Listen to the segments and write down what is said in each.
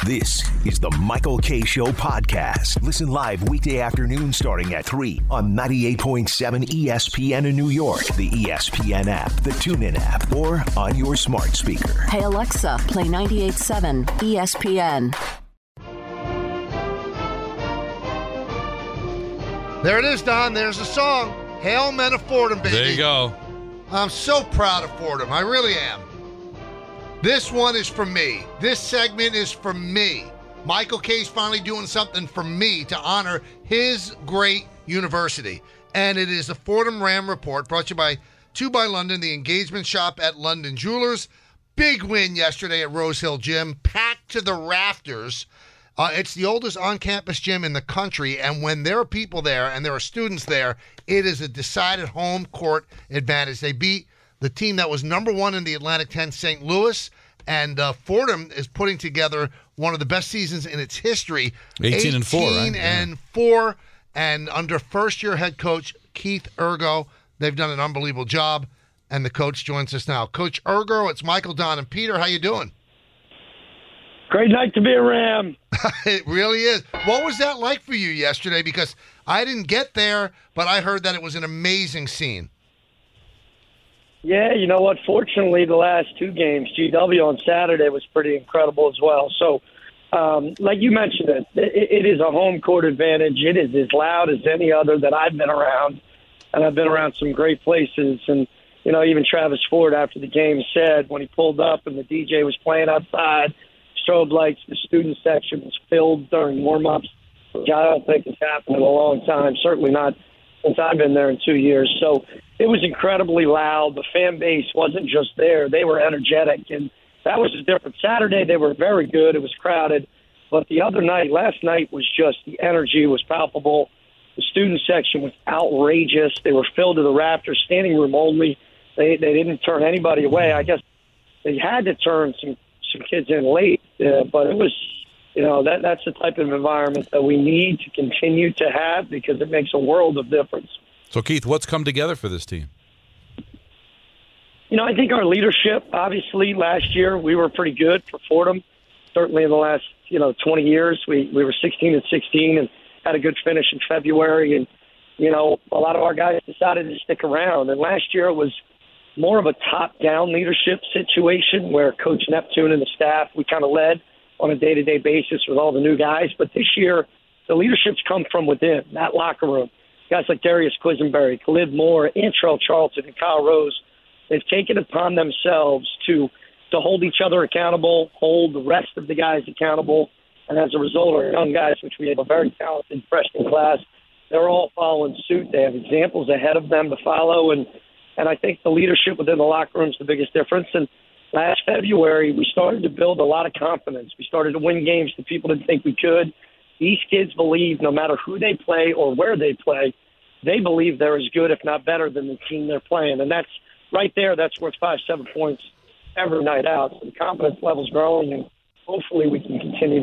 This is the Michael Kay Show podcast. Listen live weekday afternoon starting at 3 on 98.7 ESPN in New York, the ESPN app, the TuneIn app, or on your smart speaker. Hey Alexa, play 98.7 ESPN. There it is, Don. There's the song. Hail Men of Fordham, baby. There you go. I'm so proud of Fordham. I really am. This one is for me. This segment is for me. Michael Kay's finally doing something for me to honor his great university. And it is the Fordham Ram Report brought to you by 2 by London, the engagement shop at London Jewelers. Big win yesterday at Rose Hill Gym, packed to the rafters. It's the oldest on-campus gym in the country, and when there are people there and there are students there, it is a decided home court advantage. They beat the team that was number 1 in the Atlantic 10, St. Louis, and Fordham is putting together one of the best seasons in its history. 18-4, right? 18-4, and under first-year head coach Keith Urgo, they've done an unbelievable job, and the coach joins us now. Coach Urgo, it's Michael, Don, and Peter. How you doing? Great night to be a Ram. It really is. What was that like for you yesterday? Because I didn't get there, but I heard that it was an amazing scene. Yeah, you know what? Fortunately, the last 2 games, GW on Saturday was pretty incredible as well. So, like you mentioned, it is a home court advantage. It is as loud as any other that I've been around, and I've been around some great places. And, you know, even Travis Ford after the game said when he pulled up and the DJ was playing outside, strobe lights, the student section was filled during warm-ups, which I don't think has happened in a long time, certainly not since I've been there in 2 years. So it was incredibly loud. The fan base wasn't just there. They were energetic, and that was the difference. Saturday, they were very good. It was crowded. But the other night, last night, was just the energy was palpable. The student section was outrageous. They were filled to the rafters, standing room only. They didn't turn anybody away. I guess they had to turn some kids in late, but it was, you know, that's the type of environment that we need to continue to have because it makes a world of difference. So, Keith, what's come together for this team? You know, I think our leadership, obviously, last year we were pretty good for Fordham. Certainly in the last, 20 years, we were 16-16 and had a good finish in February. And, you know, a lot of our guys decided to stick around. And last year it was more of a top-down leadership situation where Coach Neptune and the staff, we kind of led on a day-to-day basis with all the new guys. But this year, the leadership's come from within, that locker room. Guys like Darius Quisenberry, Khalid Moore, Antrell Charlton, and Kyle Rose, they've taken upon themselves to hold each other accountable, hold the rest of the guys accountable. And as a result, our young guys, which we have a very talented freshman class, they're all following suit. They have examples ahead of them to follow. And I think the leadership within the locker room is the biggest difference. And last February, we started to build a lot of confidence. We started to win games that people didn't think we could. These kids believe no matter who they play or where they play, they believe they're as good, if not better, than the team they're playing. And that's right there, that's worth 5-7 points every night out. So the confidence level's growing, and hopefully we can continue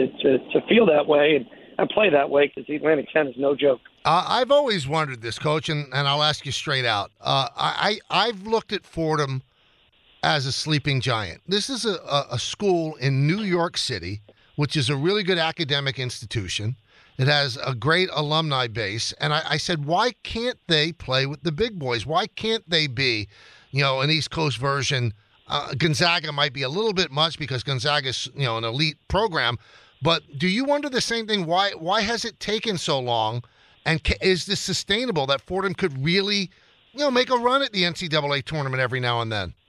to feel that way and play that way because the Atlantic 10 is no joke. I've always wondered this, Coach, and I'll ask you straight out. I've looked at Fordham as a sleeping giant. This is a school in New York City, which is a really good academic institution. It has a great alumni base. And I said, why can't they play with the big boys? Why can't they be, an East Coast version? Gonzaga might be a little bit much because Gonzaga's, an elite program. But do you wonder the same thing? Why has it taken so long? And is this sustainable that Fordham could really, make a run at the NCAA tournament every now and then?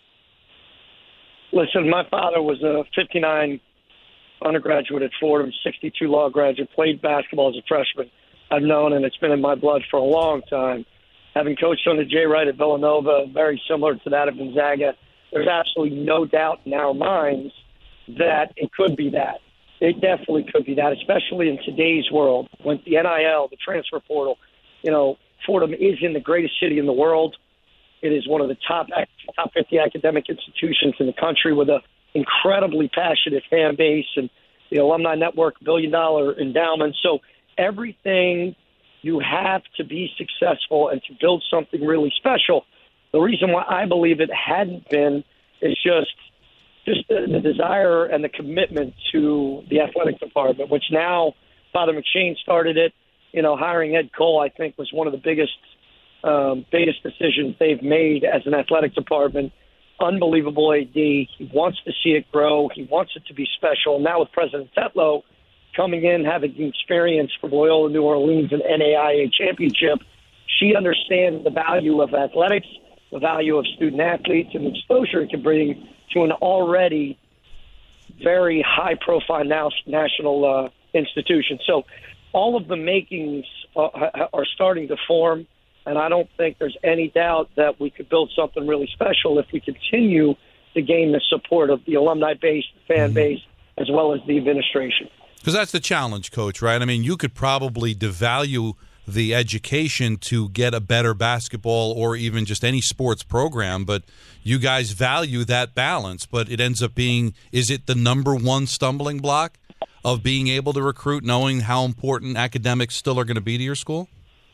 Listen, my father was a 59 undergraduate at Fordham, 62 law graduate, played basketball as a freshman. I've known, and it's been in my blood for a long time. Having coached under Jay Wright at Villanova, very similar to that of Gonzaga, there's absolutely no doubt in our minds that it could be that. It definitely could be that, especially in today's world, when the NIL, the transfer portal, Fordham is in the greatest city in the world. It is one of the top 50 academic institutions in the country with an incredibly passionate fan base and the Alumni Network $1 billion endowment. So everything you have to be successful and to build something really special. The reason why I believe it hadn't been is just just the desire and the commitment to the athletic department, which now Father McShane started it. Hiring Ed Cole, I think, was one of the biggest decisions they've made as an athletic department. Unbelievable AD. He wants to see it grow. He wants it to be special. Now with President Tetlow coming in, having the experience from Loyola New Orleans and NAIA championship, she understands the value of athletics, the value of student athletes, and the exposure it can bring to an already very high-profile national institution. So all of the makings are starting to form, and I don't think there's any doubt that we could build something really special if we continue to gain the support of the alumni base, the fan base, as well as the administration. Because that's the challenge, Coach, right? I mean, you could probably devalue the education to get a better basketball or even just any sports program, but you guys value that balance. But it ends up being, is it the number one stumbling block of being able to recruit, knowing how important academics still are going to be to your school?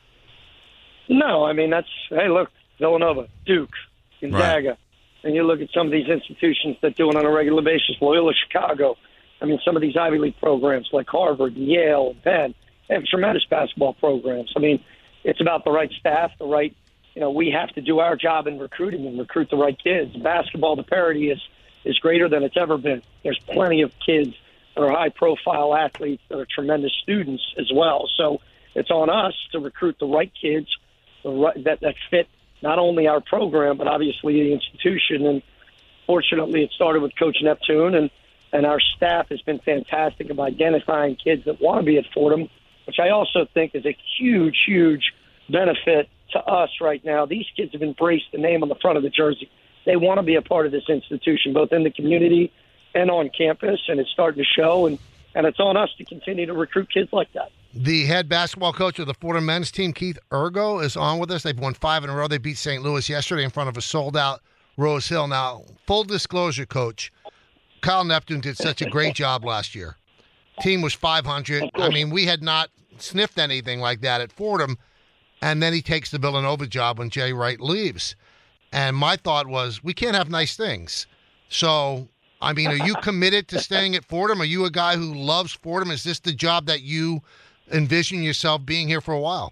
No, I mean, hey, look, Villanova, Duke, Gonzaga, right. And you look at some of these institutions that do it on a regular basis, Loyola Chicago. I mean, some of these Ivy League programs like Harvard, Yale, Penn, they have tremendous basketball programs. I mean, it's about the right staff, we have to do our job in recruiting and recruit the right kids. Basketball, the parity is greater than it's ever been. There's plenty of kids that are high-profile athletes that are tremendous students as well. So it's on us to recruit the right kids that fit not only our program, but obviously the institution. And fortunately, it started with Coach Neptune, and our staff has been fantastic about identifying kids that want to be at Fordham, which I also think is a huge, huge benefit to us right now. These kids have embraced the name on the front of the jersey. They want to be a part of this institution, both in the community and on campus, and it's starting to show, and it's on us to continue to recruit kids like that. The head basketball coach of the Fordham men's team, Keith Urgo, is on with us. They've won 5 in a row. They beat St. Louis yesterday in front of a sold-out Rose Hill. Now, full disclosure, Coach, Kyle Neptune did such a great job last year. Team was 500. I mean, we had not sniffed anything like that at Fordham, and then he takes the Villanova job when Jay Wright leaves. And my thought was, we can't have nice things. So, I mean, are you committed to staying at Fordham? Are you a guy who loves Fordham? Is this the job that you envision yourself being here for a while?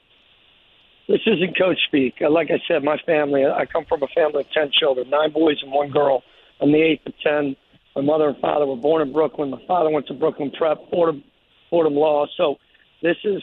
This isn't coach speak. Like I said, my family, I come from a family of 10 children, 9 boys and 1 girl. I'm the 8th of 10. My mother and father were born in Brooklyn. My father went to Brooklyn Prep, Fordham Law. So this is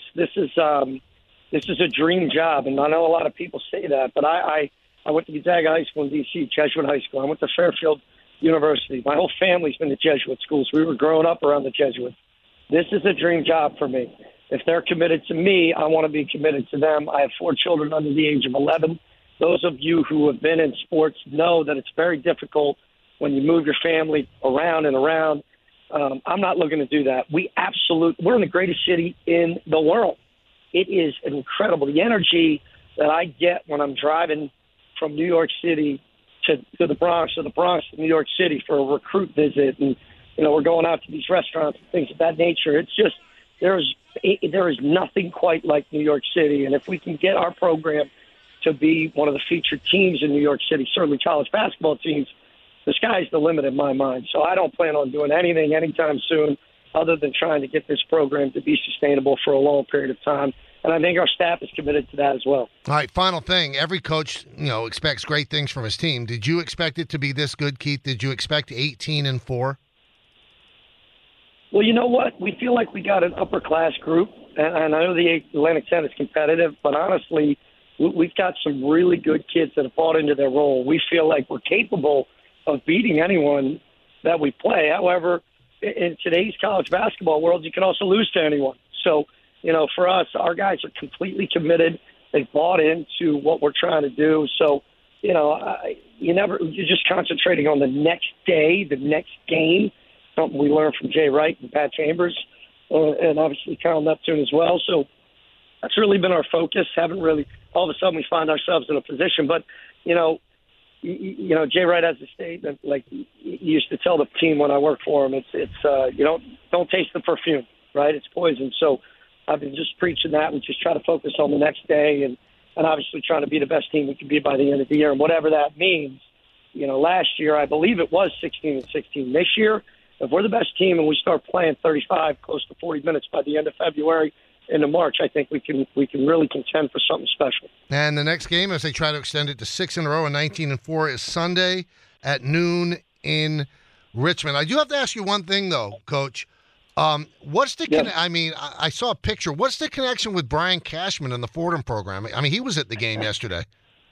a dream job, and I know a lot of people say that, but I went to Gonzaga High School in D.C., Jesuit High School. I went to Fairfield University. My whole family's been to Jesuit schools. We were growing up around the Jesuits. This is a dream job for me. If they're committed to me, I want to be committed to them. I have 4 children under the age of 11. Those of you who have been in sports know that it's very difficult when you move your family around and around. I'm not looking to do that. We're in the greatest city in the world. It is incredible. The energy that I get when I'm driving from New York City to the Bronx, or the Bronx to New York City for a recruit visit, and we're going out to these restaurants and things of that nature. It's just there is nothing quite like New York City, and if we can get our program to be one of the featured teams in New York City, certainly college basketball teams, the sky's the limit in my mind. So I don't plan on doing anything anytime soon other than trying to get this program to be sustainable for a long period of time. And I think our staff is committed to that as well. All right, final thing. Every coach, expects great things from his team. Did you expect it to be this good, Keith? Did you expect 18-4? Well, you know what? We feel like we got an upper-class group, and I know the Atlantic 10 is competitive, but honestly, we've got some really good kids that have bought into their role. We feel like we're capable of beating anyone that we play. However, in today's college basketball world, you can also lose to anyone. So, for us, our guys are completely committed. They've bought into what we're trying to do. So, you're just concentrating on the next day, the next game, something we learned from Jay Wright and Pat Chambers, and obviously Kyle Neptune as well. So that's really been our focus. Haven't really, all of a sudden we find ourselves in a position, but, Jay Wright has a statement, like he used to tell the team when I worked for him, it's don't taste the perfume, right? It's poison. So I've been just preaching that. We just try to focus on the next day and obviously trying to be the best team we can be by the end of the year. And whatever that means, last year, I believe it was 16-16. This year, if we're the best team and we start playing 35, close to 40 minutes by the end of February into March, I think we can really contend for something special. And the next game, as they try to extend it to 6 in a row and 19-4, is Sunday at noon in Richmond. I do have to ask you one thing, though, Coach. What's the? I saw a picture. What's the connection with Brian Cashman and the Fordham program? I mean, he was at the game yesterday.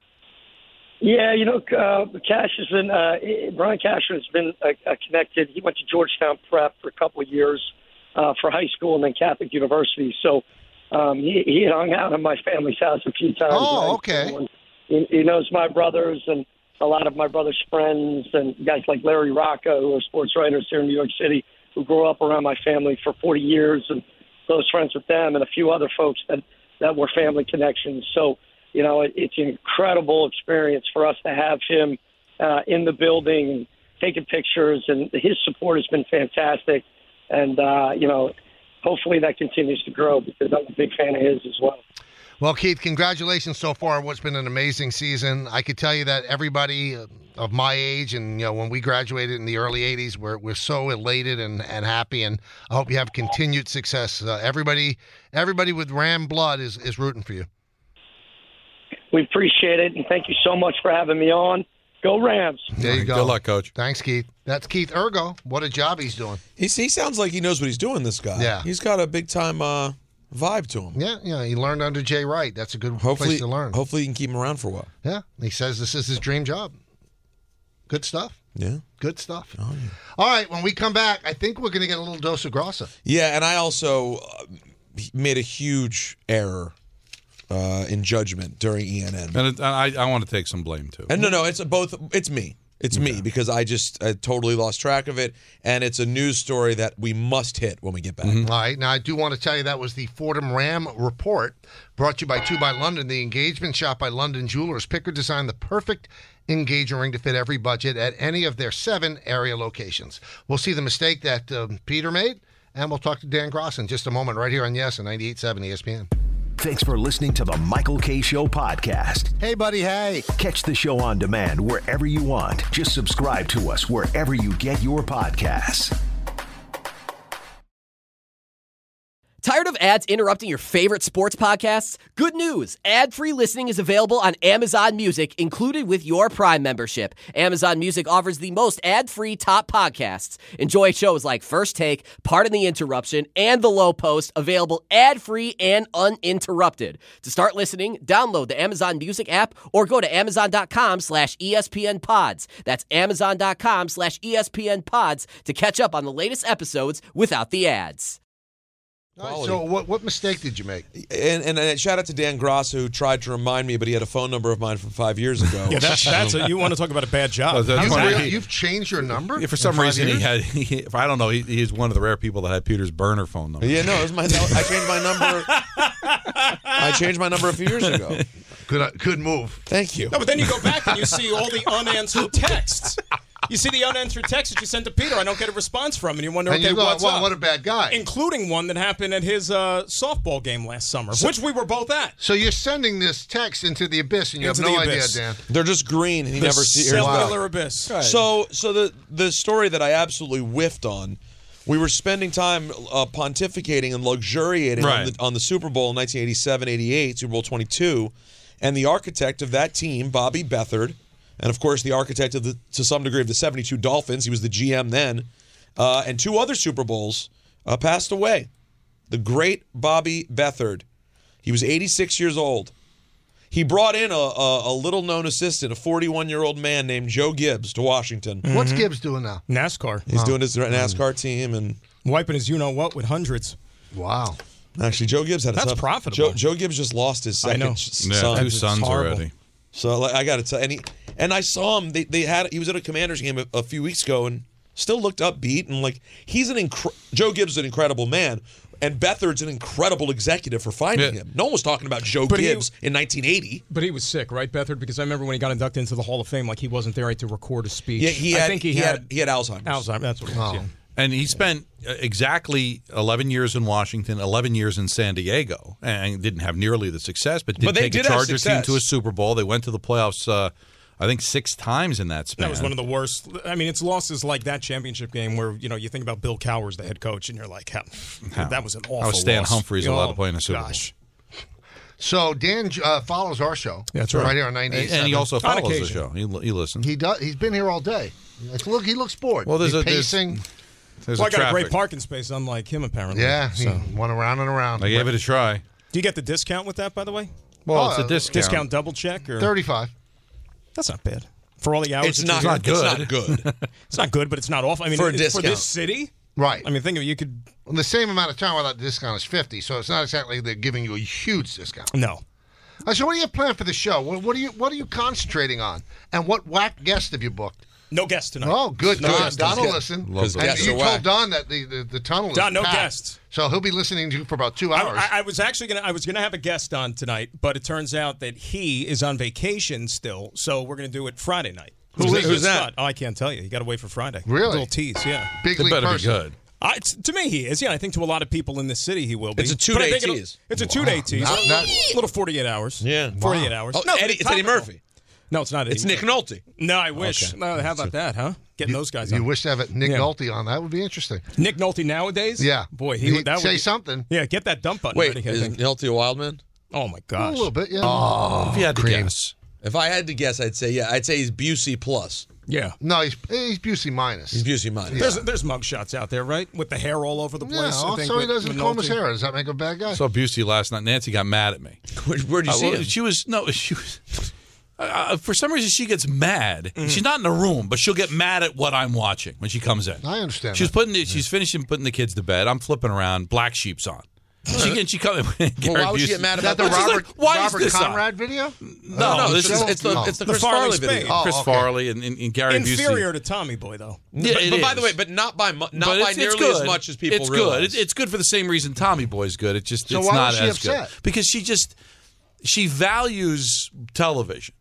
Yeah, Cash has been Brian Cashman has been connected. He went to Georgetown Prep for a couple of years for high school and then Catholic University. So he had hung out at my family's house a few times. Oh, okay. He knows my brothers and a lot of my brother's friends and guys like Larry Rocca, who are sports writers here in New York City, who grew up around my family for 40 years and close friends with them and a few other folks that were family connections. So, it's an incredible experience for us to have him in the building and taking pictures, and his support has been fantastic. And, hopefully that continues to grow because I'm a big fan of his as well. Well, Keith, congratulations so far on what's been an amazing season. I could tell you that everybody of my age and, when we graduated in the early 80s, we're so elated and happy, and I hope you have continued success. Everybody with Ram blood is rooting for you. We appreciate it, and thank you so much for having me on. Go Rams. There you go. Good luck, Coach. Thanks, Keith. That's Keith Ergo. What a job he's doing. He sounds like he knows what he's doing, this guy. Yeah. He's got a big-time vibe to him. Yeah, he learned under Jay Wright. That's a good place to learn. Hopefully he can keep him around for a while. Yeah, he says this is his dream job. Good stuff. Yeah. Good stuff. Oh, yeah. All right, when we come back, I think we're going to get a little dose of Grassa. Yeah, and I also made a huge error in judgment during ENN. And I want to take some blame, too. And no, it's both. It's me. It's me because I totally lost track of it, and it's a news story that we must hit when we get back. All right. Now, I do want to tell you that was the Fordham Ram Report, brought to you by 2 by London, the engagement shop by London Jewelers. Picker designed the perfect engagement ring to fit every budget at any of their 7 area locations. We'll see the mistake that Peter made, and we'll talk to Dan Gross in just a moment right here on Yes on 98.7 ESPN. Thanks for listening to the Michael K. Show podcast. Hey, buddy, hey. Catch the show on demand wherever you want. Just subscribe to us wherever you get your podcasts. Tired of ads interrupting your favorite sports podcasts? Good news! Ad-free listening is available on Amazon Music, included with your Prime membership. Amazon Music offers the most ad-free top podcasts. Enjoy shows like First Take, Pardon the Interruption, and The Low Post, available ad-free and uninterrupted. To start listening, download the Amazon Music app or go to amazon.com/ESPN Pods. That's amazon.com/ESPN Pods to catch up on the latest episodes without the ads. All right, so what mistake did you make? And shout out to Dan Gross, who tried to remind me, but he had a phone number of mine from 5 years ago. Yeah, that's you want to talk about a bad job. You've changed your number? Yeah, for some reason, I don't know, he's one of the rare people that had Peter's burner phone number. Yeah, no, it was I changed my number. I changed my number a few years ago. Good move. Thank you. No, but then you go back and you see all the unanswered texts. You see the unanswered text that you sent to Peter, I don't get a response from, and you wonder, what's up? What a bad guy. Including one that happened at his softball game last summer, which we were both at. So you're sending this text into the abyss, and you have no idea, Dan. They're just green, and you never see the cellular abyss. Right. So the story that I absolutely whiffed on, we were spending time pontificating and luxuriating on the Super Bowl in 1987-88, Super Bowl 22, and the architect of that team, Bobby Beathard, and, of course, the architect of to some degree of the 72 Dolphins. He was the GM then. And 2 other Super Bowls passed away. The great Bobby Beathard. He was 86 years old. He brought in a little-known assistant, a 41-year-old man named Joe Gibbs, to Washington. Mm-hmm. What's Gibbs doing now? NASCAR. He's doing his NASCAR team. And wiping his you-know-what with hundreds. Wow. Actually, Joe Gibbs had a That's profitable. Joe Gibbs just lost his second son. Yeah, 2 sons already. So I got to tell you, and I saw him. He was at a Commanders game a few weeks ago, and still looked upbeat. And Joe Gibbs is an incredible man, and Beathard's an incredible executive for finding him. No one was talking about Joe Gibbs in 1980. But he was sick, right, Beathard? Because I remember when he got inducted into the Hall of Fame, he wasn't there to record a speech. Yeah, he had Alzheimer's. Alzheimer's, that's what it was. Yeah. And he spent exactly 11 years in Washington, 11 years in San Diego, and didn't have nearly the success, but did take a Chargers team to a Super Bowl. They went to the playoffs, I think 6 times in that span. That was one of the worst. I mean, it's losses like that championship game where, you think about Bill Cowers, the head coach, and you're like, that was an awful How Stan loss. Humphries allowed to play in a Super Bowl. Gosh. So Dan follows our show. That's right. Here on 98.7. And he also follows the show. He listens. He does. He's been here all day. Look, he looks bored. Well, he's pacing. There's I got traffic. a great parking space, unlike him, apparently. Yeah, he went around and around. I gave it a try. Do you get the discount with that, by the way? Well, it's a discount. Discount double check? Or 35. That's not bad. For all the hours It's that not you're good. here. It's not good. It's not good, but it's not awful. I mean, For a for discount. this city? Right. I mean, think of it. You could... In the same amount of time without the discount is 50, so it's not exactly they're giving you a huge discount. No. So what do you have planned for the show? What are you concentrating on? And what whack guest have you booked? No guests tonight. Oh, good. No guests. Don will listen. Because And guests you are told whack. Don that the tunnel is Don, no packed. guests. So he'll be listening to you for about 2 hours. I was actually gonna have a guest on tonight, but it turns out that he is on vacation still, so we're gonna do it Friday night. Who's that? Oh, I can't tell you. You got to wait for Friday. Really? A little tease, yeah. Big It league better person. be good. To me, he is. Yeah, I think to a lot of people in this city, he will be. It's a But I two-day think it'll- tease. It's a 2-day tease. Not- A little 48 hours. Yeah. 48 hours. Oh, No, but it's Eddie Murphy. No, it's not Eddie It's Nick Murphy. Nolte. No, I wish. Okay. No, how about that, huh? Getting those guys on. You wish to have Nick Yeah. Nolte on. That would be interesting. Nick Nolte nowadays? Yeah. Boy, He'd that say would something. Yeah, get that dump button Wait, ready, I is think. Nolte a wild man? Oh, my A gosh. little bit, yeah. If you had to cream. guess. If I had to guess, I'd say he's Busey plus. Yeah. No, he's Busey minus. He's Busey minus. There's mug shots out there, right? With the hair all over the Yeah, place. I think, so he with doesn't comb his Nolte. hair. Does that make him a bad guy? Saw Busey last night. Nancy got mad at me. Where'd you see him? She was for some reason she gets mad. She's not in the room, but she'll get mad at what I'm watching when she comes in. I understand She's that. she's finishing putting the kids to bed. I'm flipping around. Black Sheep's on. She comes. Well, why would she get mad Is that about the that? Robert, Why is Robert this on? Conrad video? No, No, this is it's the Chris Farley Farley Spade. video. Oh, Chris okay. Farley and Gary Busey. Inferior to Tommy Boy, though. Yeah, But it by the is. way, but not by But nearly good. as much as people it's realize. good. It's good for the same reason Tommy Boy's good. It's just So it's why not was she as upset? good because she values television.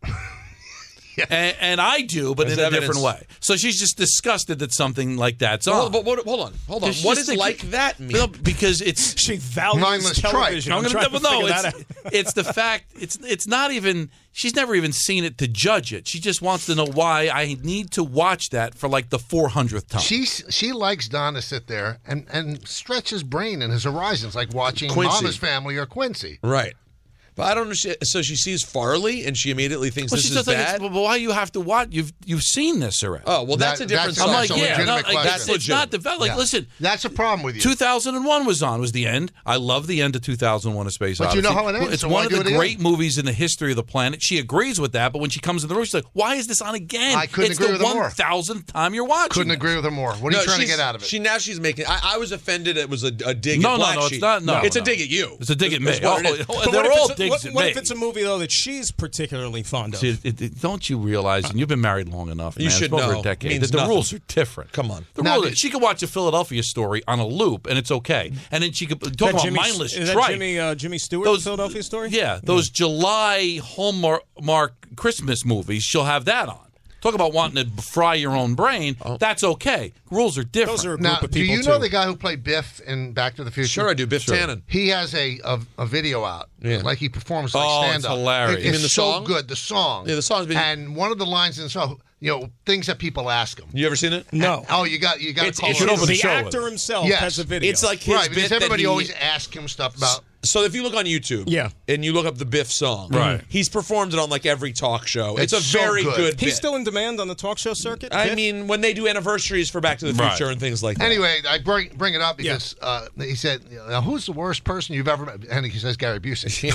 And I do, but There's in a evidence. different way. So she's just disgusted that something like that's Hold on. but hold on. What Just does think- like that mean? No, because it's She values Mindless tripe. television. I'm trying to figure that out. it's the fact. It's not even. She's never even seen it to judge it. She just wants to know why I need to watch that for like the 400th time. She likes Don to sit there and stretch his brain and his horizons, like watching Quincy. Mama's Family or Quincy. Right. But I don't understand. So she sees Farley and she immediately thinks Well, this she is does like, bad? but why you have to watch? You've seen this already. Oh, well, that's a different that's I'm That's like, a yeah, legitimate no, like, question. that's it's not developed. Like, Yeah. listen, That's a problem with you. 2001 was the end. I love the end of 2001: A Space But Odyssey. you know how it ends, It's so one why of do the it great again? movies in the history of the planet. She agrees with that, but when she comes in the room, she's like, "Why is this on again?" I couldn't it's agree the with her more. 1,000th time you're watching. Couldn't it. agree with her more. What are you trying to she's- get out of it? She's making. I was offended. It was a dig No, at no, Black no, Sheep. it's not. No, it's no. a dig at you. It's a dig at me. That's what it is. But They're what if all it's a- digs at what me. if it's a movie, though, that she's particularly fond of? See, don't you realize? And you've been married long enough. You man, should it's over know. a decade. Means that the nothing. rules are different. Come on. The Now, rule is she could watch a Philadelphia story on a loop, and it's okay. And then she could talk about mindless is that tripe. Jimmy Stewart, Those- Philadelphia Story? Yeah, those July Hallmark Christmas movies, she'll have that on. Talk about wanting to fry your own brain. That's okay. Rules are different. Those are a group Now, of do people, you know too. the guy who played Biff in Back to the Future? Sure, I do. Biff Tannen. He has a video out, Yeah. like he performs like Oh, it's stand-up. hilarious. It's You mean the so song? good, the song. Yeah, the song's been- And one of the lines in the song, things that people ask him. You ever seen it? No. Oh, you got to call you should it. open the The show actor with it. himself Yes. has a video. It's like his Right, bit because that everybody he- always asks him stuff about. So if you look on YouTube, Yeah. and you look up the Biff song, Right. he's performed it on like every talk show. It's a It's so very good. good. He's bit. still in demand on the talk show circuit? I Biff? mean, when they do anniversaries for Back to the Future Right. and things like that. Anyway, I bring it up because he said, now, "Who's the worst person you've ever met?" And he says Gary Busey.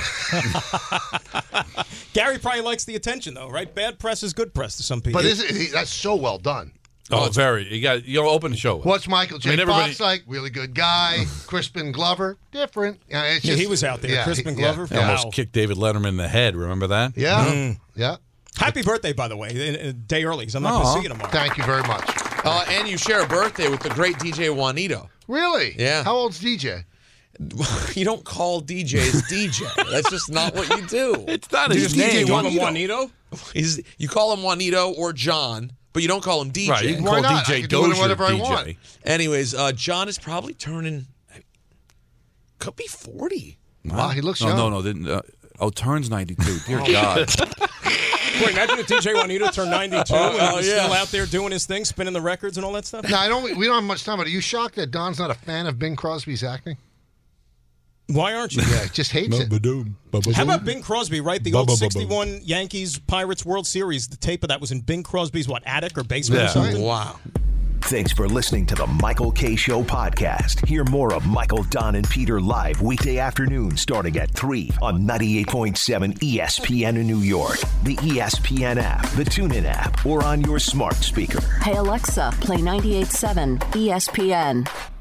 Gary probably likes the attention, though, right? Bad press is good press to some people. But that's so well done. Oh, very. You open the show with it. What's Michael J. I mean, everybody- Fox like? Really good guy. Crispin Glover, different. It's Yeah, just, he was out there. Crispin Glover. They Wow. almost kicked David Letterman in the head. Remember that? Yeah, yeah. Happy birthday, by the way. A day early, because I'm not going to see you tomorrow. Thank you very much. And you share a birthday with the great DJ Juanito. Really? Yeah. How old's DJ? You don't call DJs DJ. That's just not what you do. It's not You his just name. call him Juanito? You call him Juanito or John, but you don't call him DJ. Right, you can Why call not? I DJ can do it Dozier whenever I DJ. want. Anyways, John is probably turning. Could be 40. Wow, he looks No, young. no, no. Didn't, turns 92. Dear God. Wait, imagine if DJ Juanito turned 92 and he's still out there doing his thing, spinning the records and all that stuff. No, we don't have much time, but are you shocked that Don's not a fan of Bing Crosby's acting? Why aren't you? Yeah, just hates it. How about Bing Crosby, right? The old 61 Yankees Pirates World Series, the tape of that was in Bing Crosby's, attic or basement or something? Wow. Thanks for listening to the Michael K. Show podcast. Hear more of Michael, Don, and Peter live weekday afternoons starting at 3 on 98.7 ESPN in New York, the ESPN app, the TuneIn app, or on your smart speaker. Hey, Alexa, play 98.7 ESPN.